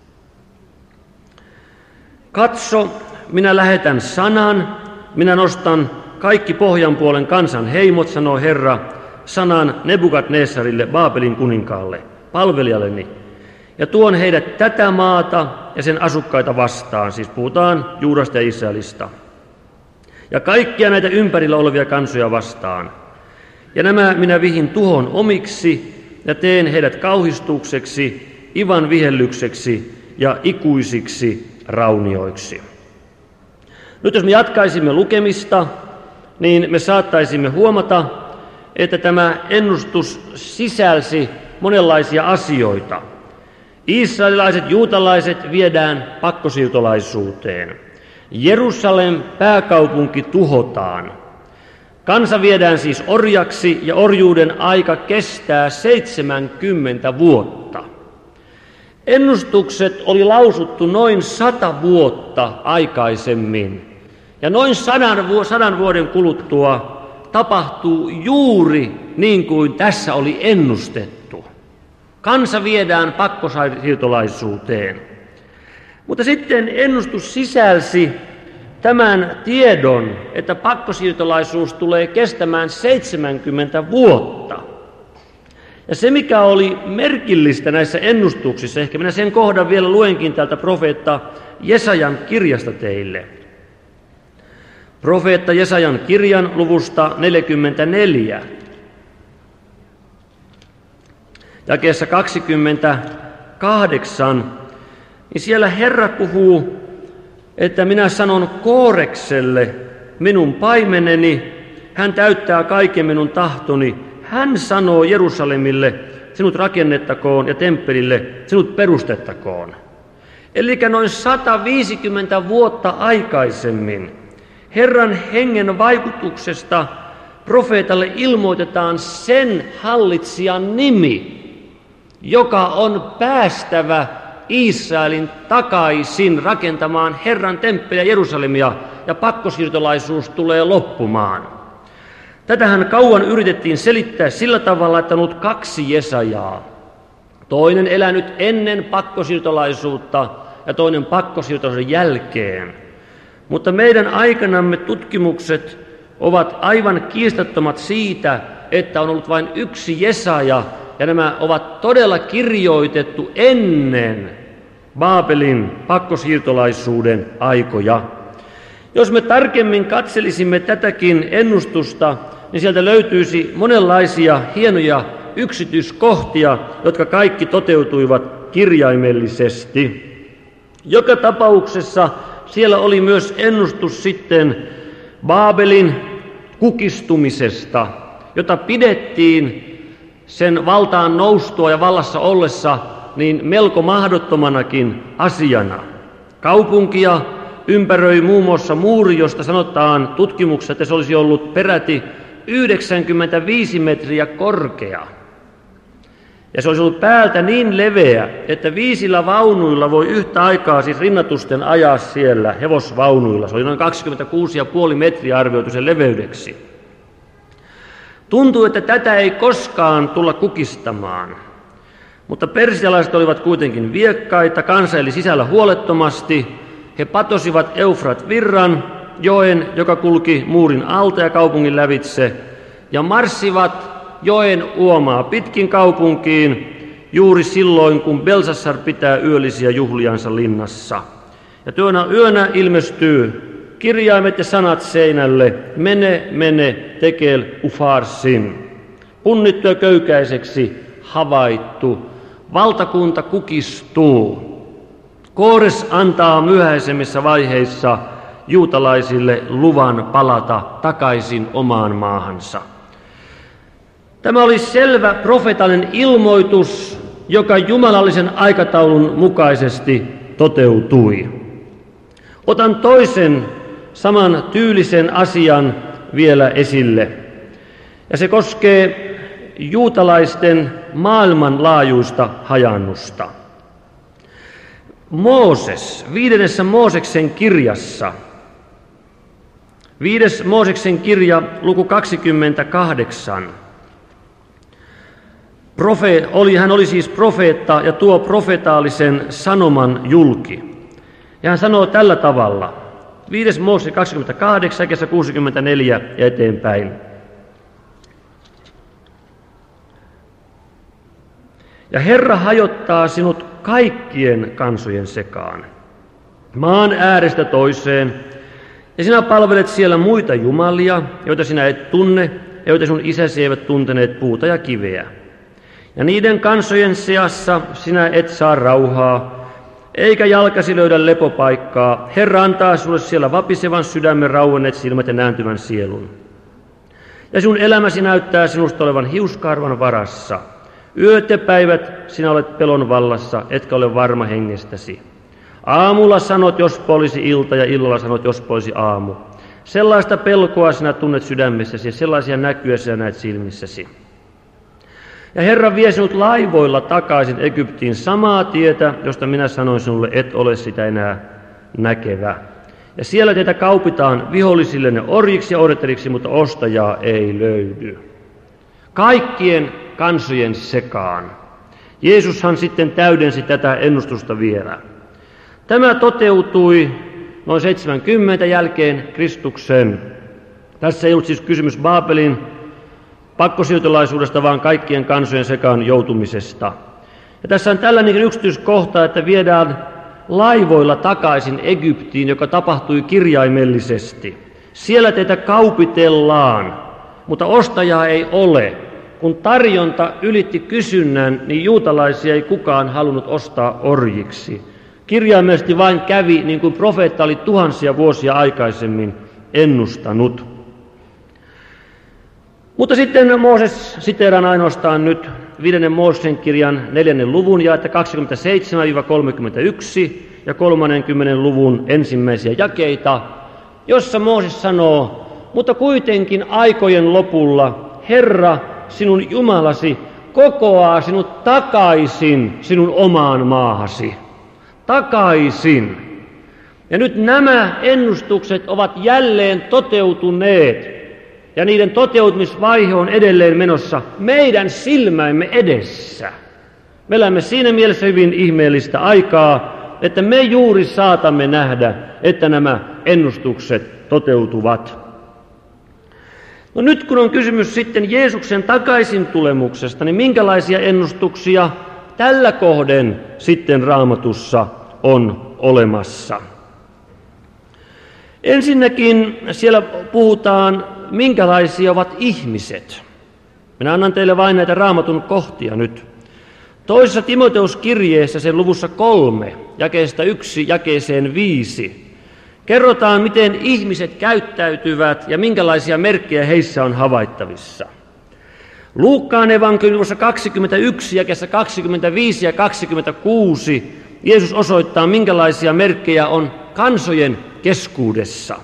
Katso, minä lähetän sanan, minä nostan kaikki pohjanpuolen kansan heimot, sanoo Herra, sanan Nebukadnessarille, Baabelin kuninkaalle, palvelijalleni, ja tuon heidät tätä maata ja sen asukkaita vastaan, siis puhutaan Juudasta ja Israelista, ja kaikkia näitä ympärillä olevia kansoja vastaan. Ja nämä minä vihin tuhon omiksi, ja teen heidät kauhistukseksi, ivan vihellykseksi ja ikuisiksi raunioiksi. Nyt jos me jatkaisimme lukemista, niin me saattaisimme huomata, että tämä ennustus sisälsi monenlaisia asioita. Israelilaiset, juutalaiset viedään pakkosiirtolaisuuteen. Jerusalem, pääkaupunki, tuhotaan. Kansa viedään siis orjaksi ja orjuuden aika kestää seitsemänkymmentä vuotta. Ennustukset oli lausuttu noin sata vuotta aikaisemmin. Ja noin sadan, sadan vuoden kuluttua tapahtuu juuri niin kuin tässä oli ennustettu. Kansa viedään pakkosiirtolaisuuteen. Mutta sitten ennustus sisälsi tämän tiedon, että pakkosiirtolaisuus tulee kestämään seitsemänkymmentä vuotta. Ja se, mikä oli merkillistä näissä ennustuksissa, ehkä minä sen kohdan vielä luenkin täältä profeetta Jesajan kirjasta teille. Profeetta Jesajan kirjan luvusta neljäkymmentäneljä. Jakeessa kaksikymmentäkahdeksan, niin siellä Herra puhuu, että minä sanon Koorekselle, minun paimeneni, hän täyttää kaiken minun tahtoni. Hän sanoo Jerusalemille, sinut rakennettakoon, ja temppelille, sinut perustettakoon. Eli noin sata viisikymmentä vuotta aikaisemmin Herran hengen vaikutuksesta profeetalle ilmoitetaan sen hallitsijan nimi, joka on päästävä Israelin takaisin rakentamaan Herran temppeliä Jerusalemia, ja pakkosiirtolaisuus tulee loppumaan. Tätähän kauan yritettiin selittää sillä tavalla, että on ollut kaksi Jesajaa. Toinen elänyt ennen pakkosiirtolaisuutta ja toinen pakkosiirtolaisuuden jälkeen. Mutta meidän aikanamme tutkimukset ovat aivan kiistattomat siitä, että on ollut vain yksi Jesaja, ja nämä ovat todella kirjoitettu ennen Baabelin pakkosiirtolaisuuden aikoja. Jos me tarkemmin katselisimme tätäkin ennustusta, niin sieltä löytyisi monenlaisia hienoja yksityiskohtia, jotka kaikki toteutuivat kirjaimellisesti. Joka tapauksessa siellä oli myös ennustus sitten Baabelin kukistumisesta, jota pidettiin sen valtaan noustua ja vallassa ollessa niin melko mahdottomanakin asiana. Kaupunkia ympäröi muun muassa muuri, josta sanotaan tutkimuksessa, että se olisi ollut peräti yhdeksänkymmentäviisi metriä korkea. Ja se olisi ollut päältä niin leveä, että viisillä vaunuilla voi yhtä aikaa siis rinnatusten ajaa siellä hevosvaunuilla. Se oli noin kaksikymmentäkuusi pilkku viisi metriä arvioitu sen leveydeksi. Tuntuu, että tätä ei koskaan tulla kukistamaan. Mutta persialaiset olivat kuitenkin viekkaita, kansa eli sisällä huolettomasti. He patosivat Eufrat virran, joen, joka kulki muurin alta ja kaupungin lävitse, ja marssivat joen uomaa pitkin kaupunkiin juuri silloin, kun Belsassar pitää yöllisiä juhliansa linnassa. Ja tuona yönä ilmestyy kirjaimet ja sanat seinälle, mene, mene, tekel ufarsin. Punnittu ja köykäiseksi havaittu, valtakunta kukistuu. Koores antaa myöhäisemmissä vaiheissa juutalaisille luvan palata takaisin omaan maahansa. Tämä oli selvä profeetallinen ilmoitus, joka jumalallisen aikataulun mukaisesti toteutui. Otan toisen saman tyylisen asian vielä esille. Ja se koskee juutalaisten maailmanlaajuista hajannusta. Mooses, viidennessä Mooseksen kirjassa, viides Mooseksen kirja, luku kaksikymmentäkahdeksan. Profe, oli, hän oli siis profeetta ja tuo profetaalisen sanoman julki. Ja hän sanoo tällä tavalla, viides Mooses kaksikymmentäkahdeksan, jakeessa kuusikymmentäneljä ja eteenpäin. Ja Herra hajottaa sinut kaikkien kansojen sekaan, maan äärestä toiseen, ja sinä palvelet siellä muita jumalia, joita sinä et tunne, ja joita sun isäsi eivät tunteneet puuta ja kiveä. Ja niiden kansojen seassa sinä et saa rauhaa, eikä jalkasi löydä lepopaikkaa. Herra antaa sinulle siellä vapisevan sydämen, rauenneet silmät ja nääntyvän sielun. ja sinun elämäsi näyttää sinusta olevan hiuskarvan varassa. Yöt ja päivät sinä olet pelon vallassa, etkä ole varma hengestäsi. Aamulla sanot, jospa olisi ilta, ja illalla sanot, jospa olisi aamu. Sellaista pelkoa sinä tunnet sydämessäsi, ja sellaisia näkyjä sinä näet silmissäsi. Ja Herra vie sinut laivoilla takaisin Egyptiin samaa tietä, josta minä sanoin sinulle, et ole sitä enää näkevä. Ja siellä teitä kaupitaan vihollisillenne orjiksi ja orjattariksi, mutta ostajaa ei löydy. Kaikkien kansojen sekaan. Jeesushan sitten täydensi tätä ennustusta vielä. Tämä toteutui noin seitsemänkymmentä jälkeen Kristuksen. Tässä ei ollut siis kysymys Baabelin pakkosiirtolaisuudesta, vaan kaikkien kansojen sekaan joutumisesta. Ja tässä on tällainen yksityiskohta, että viedään laivoilla takaisin Egyptiin, joka tapahtui kirjaimellisesti. Siellä teitä kaupitellaan, mutta ostajaa ei ole. Kun tarjonta ylitti kysynnän, niin juutalaisia ei kukaan halunnut ostaa orjiksi. Kirjaimellisesti vain kävi, niin kuin profeetta oli tuhansia vuosia aikaisemmin ennustanut. Mutta sitten Mooses, siteeraan ainoastaan nyt viidennen Mooseksen kirjan neljännen luvun jaetta kaksikymmentäseitsemän kolmekymmentäyksi ja kolmannen luvun ensimmäisiä jakeita, jossa Mooses sanoo, mutta kuitenkin aikojen lopulla Herra, sinun Jumalasi, kokoaa sinut takaisin sinun omaan maahasi. Takaisin. Ja nyt nämä ennustukset ovat jälleen toteutuneet. Ja niiden toteutumisvaihe on edelleen menossa meidän silmäimme edessä. Me elämme siinä mielessä hyvin ihmeellistä aikaa, että me juuri saatamme nähdä, että nämä ennustukset toteutuvat. No nyt kun on kysymys sitten Jeesuksen takaisin tulemuksesta, niin minkälaisia ennustuksia tällä kohden sitten Raamatussa on olemassa? Ensinnäkin siellä puhutaan, minkälaisia ovat ihmiset. Minä annan teille vain näitä Raamatun kohtia nyt. Toisessa Timoteuskirjeessä, sen luvussa kolme, jakeesta yksi jakeeseen viisi, kerrotaan, miten ihmiset käyttäytyvät ja minkälaisia merkkejä heissä on havaittavissa. Luukkaan evankeliumissa kaksikymmentäyksi, jakeessa kaksikymmentäviisi ja kaksikymmentäkuusi, Jeesus osoittaa, minkälaisia merkkejä on kansojen keskuudessa.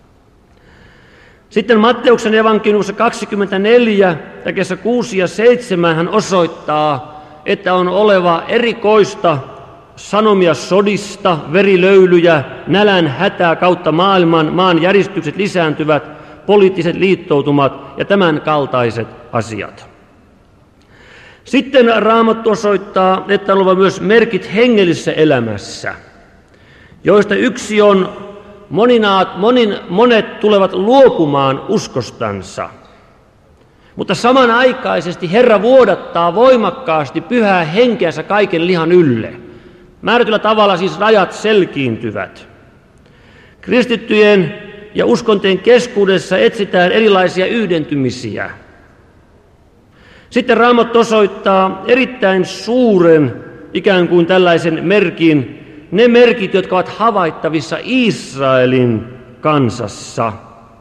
Sitten Matteuksen evankeliumissa kaksikymmentäneljä, jakeessa kuusi ja seitsemän hän osoittaa, että on oleva erikoista sanomia sodista, verilöylyjä, nälän hätää kautta maailman, maan järistykset lisääntyvät, poliittiset liittoutumat ja tämän kaltaiset asiat. Sitten Raamattu osoittaa, että on oleva myös merkit hengellisessä elämässä, joista yksi on moninaat, monin, monet tulevat luopumaan uskostansa. Mutta samanaikaisesti Herra vuodattaa voimakkaasti pyhää henkeänsä kaiken lihan ylle. Määrätyllä tavalla siis rajat selkiintyvät. Kristittyjen ja uskontojen keskuudessa etsitään erilaisia yhdentymisiä. Sitten Raamattu osoittaa erittäin suuren ikään kuin tällaisen merkin, ne merkit, jotka ovat havaittavissa Israelin kansassa.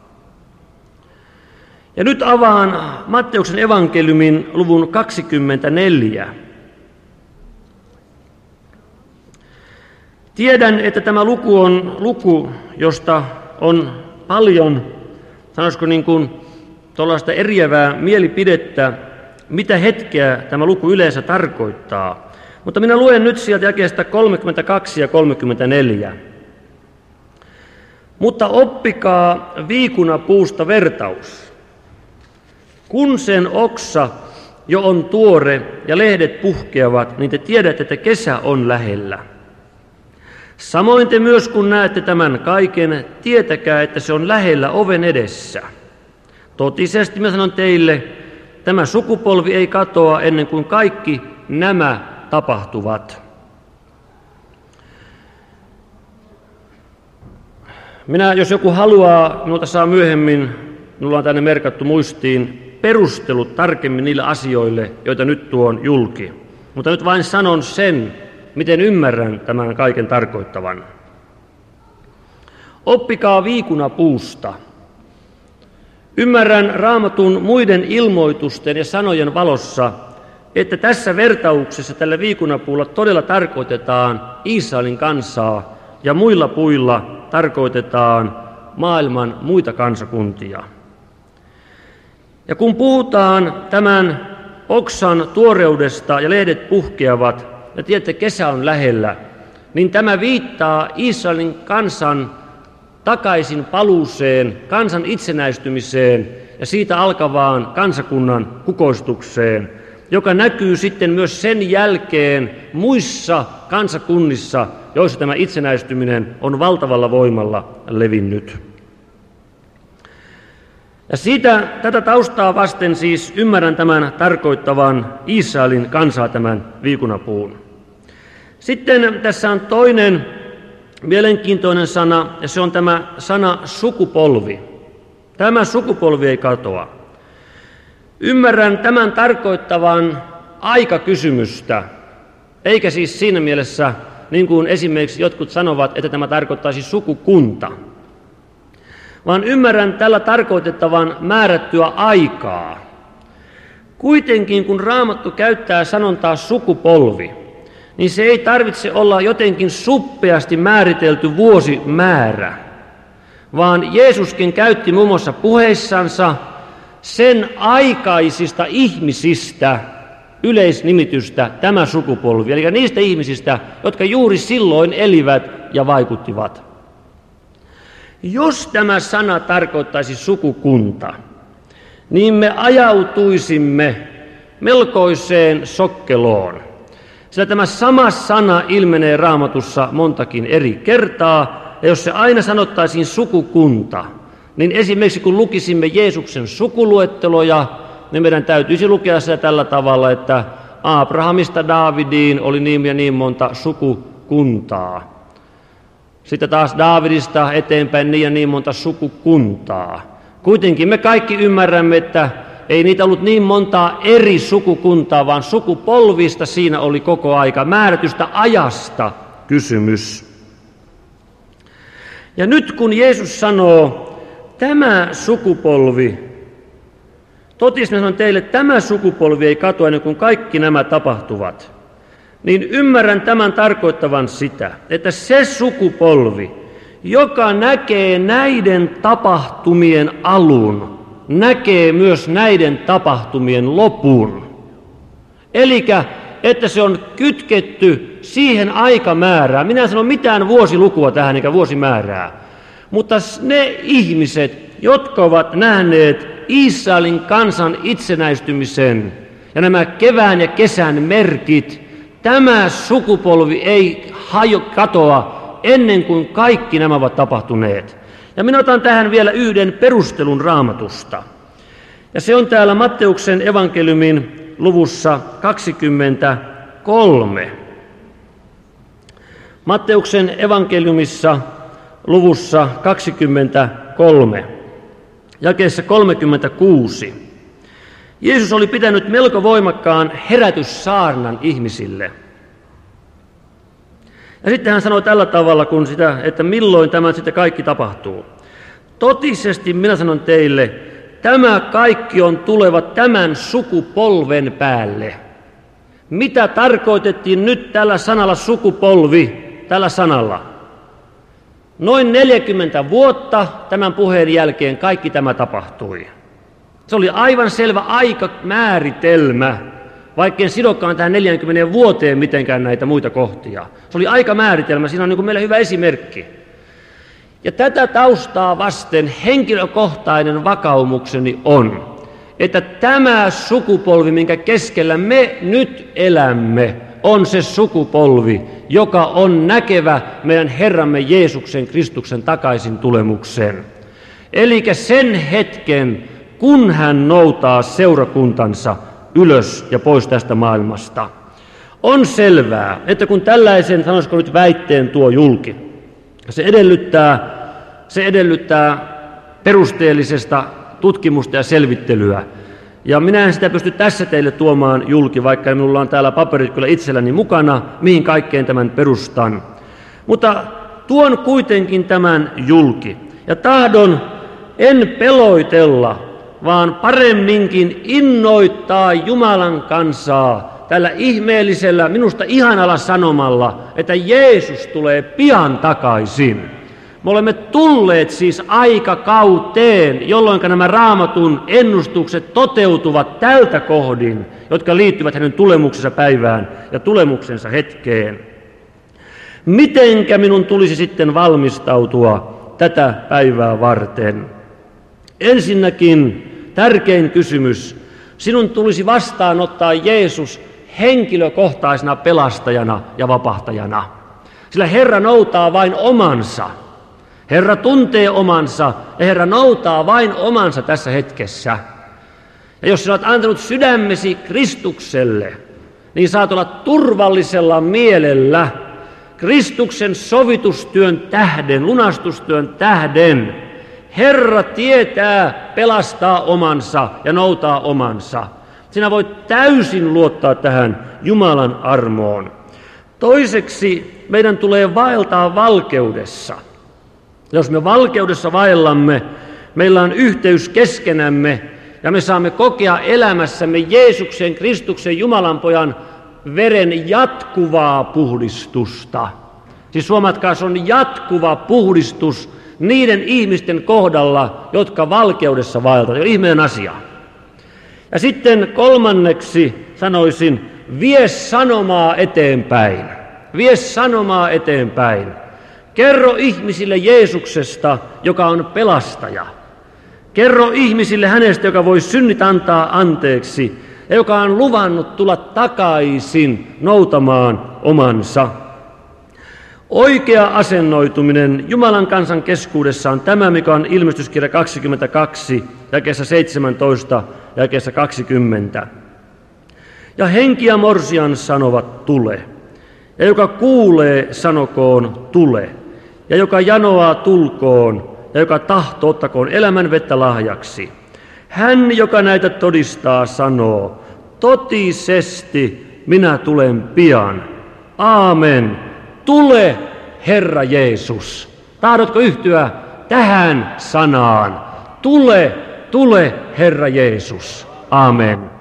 Ja nyt avaan Matteuksen evankeliumin luvun kaksikymmentäneljä. Tiedän, että tämä luku on luku, josta on paljon, sanoisiko niin kuin tuollaista eriävää mielipidettä, mitä hetkeä tämä luku yleensä tarkoittaa. Mutta minä luen nyt sieltä jakeesta kolmekymmentäkaksi ja kolmekymmentäneljä. Mutta oppikaa viikunapuusta vertaus. Kun sen oksa jo on tuore ja lehdet puhkeavat, niin te tiedätte, että kesä on lähellä. Samoin te myös, kun näette tämän kaiken, tietäkää, että se on lähellä oven edessä. Totisesti minä sanon teille, tämä sukupolvi ei katoa ennen kuin kaikki nämä tapahtuvat. Minä, jos joku haluaa, minulta saa myöhemmin, minulla on tänne merkattu muistiin, perustelut tarkemmin niille asioille, joita nyt tuon julki. Mutta nyt vain sanon sen, miten ymmärrän tämän kaiken tarkoittavan. Oppikaa viikunapuusta. Ymmärrän Raamatun muiden ilmoitusten ja sanojen valossa, että tässä vertauksessa tällä viikunapuulla todella tarkoitetaan Israelin kansaa ja muilla puilla tarkoitetaan maailman muita kansakuntia. Ja kun puhutaan tämän oksan tuoreudesta ja lehdet puhkeavat, ja tiedätte, kesä on lähellä, niin tämä viittaa Israelin kansan takaisin paluuseen, kansan itsenäistymiseen ja siitä alkavaan kansakunnan kukoistukseen, joka näkyy sitten myös sen jälkeen muissa kansakunnissa, joissa tämä itsenäistyminen on valtavalla voimalla levinnyt. Ja siitä, tätä taustaa vasten siis ymmärrän tämän tarkoittavan Israelin kansaa tämän viikunapuun. Sitten tässä on toinen mielenkiintoinen sana, ja se on tämä sana sukupolvi. Tämä sukupolvi ei katoa. Ymmärrän tämän tarkoittavan aikakysymystä, eikä siis siinä mielessä, niin kuin esimerkiksi jotkut sanovat, että tämä tarkoittaisi sukukunta, vaan ymmärrän tällä tarkoitettavan määrättyä aikaa. Kuitenkin, kun Raamattu käyttää sanontaa sukupolvi, niin se ei tarvitse olla jotenkin suppeasti määritelty vuosimäärä, vaan Jeesuskin käytti muun muassa puheissansa sen aikaisista ihmisistä yleisnimitystä tämä sukupolvi, eli niistä ihmisistä, jotka juuri silloin elivät ja vaikuttivat. Jos tämä sana tarkoittaisi sukukunta, niin me ajautuisimme melkoiseen sokkeloon. Sillä tämä sama sana ilmenee Raamatussa montakin eri kertaa, ja jos se aina sanottaisiin sukukunta, niin esimerkiksi kun lukisimme Jeesuksen sukuluetteloja, niin meidän täytyisi lukea sitä tällä tavalla, että Abrahamista Daavidiin oli niin ja niin monta sukukuntaa. Sitten taas Daavidista eteenpäin niin ja niin monta sukukuntaa. Kuitenkin me kaikki ymmärrämme, että ei niitä ollut niin montaa eri sukukuntaa, vaan sukupolvista siinä oli koko aika, määrätystä ajasta kysymys. Ja nyt kun Jeesus sanoo, tämä sukupolvi, totis minä sanon teille, tämä sukupolvi ei katoa ennen kuin kaikki nämä tapahtuvat, niin ymmärrän tämän tarkoittavan sitä, että se sukupolvi, joka näkee näiden tapahtumien alun, näkee myös näiden tapahtumien lopun. Elikkä, että se on kytketty siihen aikamäärään. Minä en sano mitään vuosilukua tähän eikä vuosimäärää. Mutta ne ihmiset, jotka ovat nähneet Israelin kansan itsenäistymisen ja nämä kevään ja kesän merkit, tämä sukupolvi ei hajo katoa ennen kuin kaikki nämä ovat tapahtuneet. Ja minä otan tähän vielä yhden perustelun Raamatusta. Ja se on täällä Matteuksen evankeliumin luvussa kaksikymmentäkolme. Matteuksen evankeliumissa luvussa kaksikymmentäkolme, jakeessa kolmekymmentäkuusi. Jeesus oli pitänyt melko voimakkaan herätyssaarnan ihmisille. Ja sitten hän sanoi tällä tavalla, kun sitä, että milloin tämä sitten kaikki tapahtuu. Totisesti minä sanon teille, tämä kaikki on tuleva tämän sukupolven päälle. Mitä tarkoitettiin nyt tällä sanalla sukupolvi, tällä sanalla? Noin neljäkymmentä vuotta tämän puheen jälkeen kaikki tämä tapahtui. Se oli aivan selvä aikamääritelmä, vaikka en sidokaan tähän neljäänkymmeneen vuoteen mitenkään näitä muita kohtia. Se oli aikamääritelmä, siinä on niin kuin meillä hyvä esimerkki. Ja tätä taustaa vasten henkilökohtainen vakaumukseni on, että tämä sukupolvi, minkä keskellä me nyt elämme, on se sukupolvi, joka on näkevä meidän Herramme Jeesuksen Kristuksen takaisin tulemuksen. Eli sen hetken, kun hän noutaa seurakuntansa ylös ja pois tästä maailmasta. On selvää, että kun tällaisen, sanoisiko nyt väitteen tuo julki, se edellyttää, se edellyttää perusteellisesta tutkimusta ja selvittelyä. Ja minä en sitä pysty tässä teille tuomaan julki, vaikka minulla on täällä paperit kyllä itselläni mukana, mihin kaikkeen tämän perustan. Mutta tuon kuitenkin tämän julki. Ja tahdon en peloitella vaan paremminkin innoittaa Jumalan kansaa tällä ihmeellisellä, minusta ihanalla sanomalla, että Jeesus tulee pian takaisin. Me olemme tulleet siis aikakauteen, jolloin nämä Raamatun ennustukset toteutuvat tältä kohdin, jotka liittyvät hänen tulemuksensa päivään ja tulemuksensa hetkeen. Mitenkä minun tulisi sitten valmistautua tätä päivää varten? Ensinnäkin tärkein kysymys. Sinun tulisi vastaanottaa Jeesus henkilökohtaisena pelastajana ja vapahtajana. Sillä Herra noutaa vain omansa. Herra tuntee omansa ja Herra noutaa vain omansa tässä hetkessä. Ja jos sinä olet antanut sydämesi Kristukselle, niin saat olla turvallisella mielellä Kristuksen sovitustyön tähden, lunastustyön tähden. Herra tietää pelastaa omansa ja noutaa omansa. Sinä voit täysin luottaa tähän Jumalan armoon. Toiseksi meidän tulee vaeltaa valkeudessa. Jos me valkeudessa vaellamme, meillä on yhteys keskenämme ja me saamme kokea elämässämme Jeesuksen, Kristuksen, Jumalan pojan veren jatkuvaa puhdistusta. Siis huomatkaa, se on jatkuva puhdistus niiden ihmisten kohdalla, jotka valkeudessa vaeltavat. Ihmeen asia. Ja sitten kolmanneksi sanoisin, vie sanomaa eteenpäin. Vie sanomaa eteenpäin. Kerro ihmisille Jeesuksesta, joka on pelastaja. Kerro ihmisille hänestä, joka voi synnit antaa anteeksi ja joka on luvannut tulla takaisin noutamaan omansa. Oikea asennoituminen Jumalan kansan keskuudessa on tämä, mikä on ilmestyskirja kaksikymmentäkaksi, jakeessa seitsemäntoista, jakeessa kaksikymmentä. Ja henki ja morsian sanovat, tule. Ja joka kuulee, sanokoon, tule. Ja joka janoaa, tulkoon. Ja joka tahtoo, ottakoon elämän vettä lahjaksi. Hän, joka näitä todistaa, sanoo, totisesti minä tulen pian. Aamen. Tule, Herra Jeesus. Tahdotko yhtyä tähän sanaan? Tule, tule, Herra Jeesus. Aamen.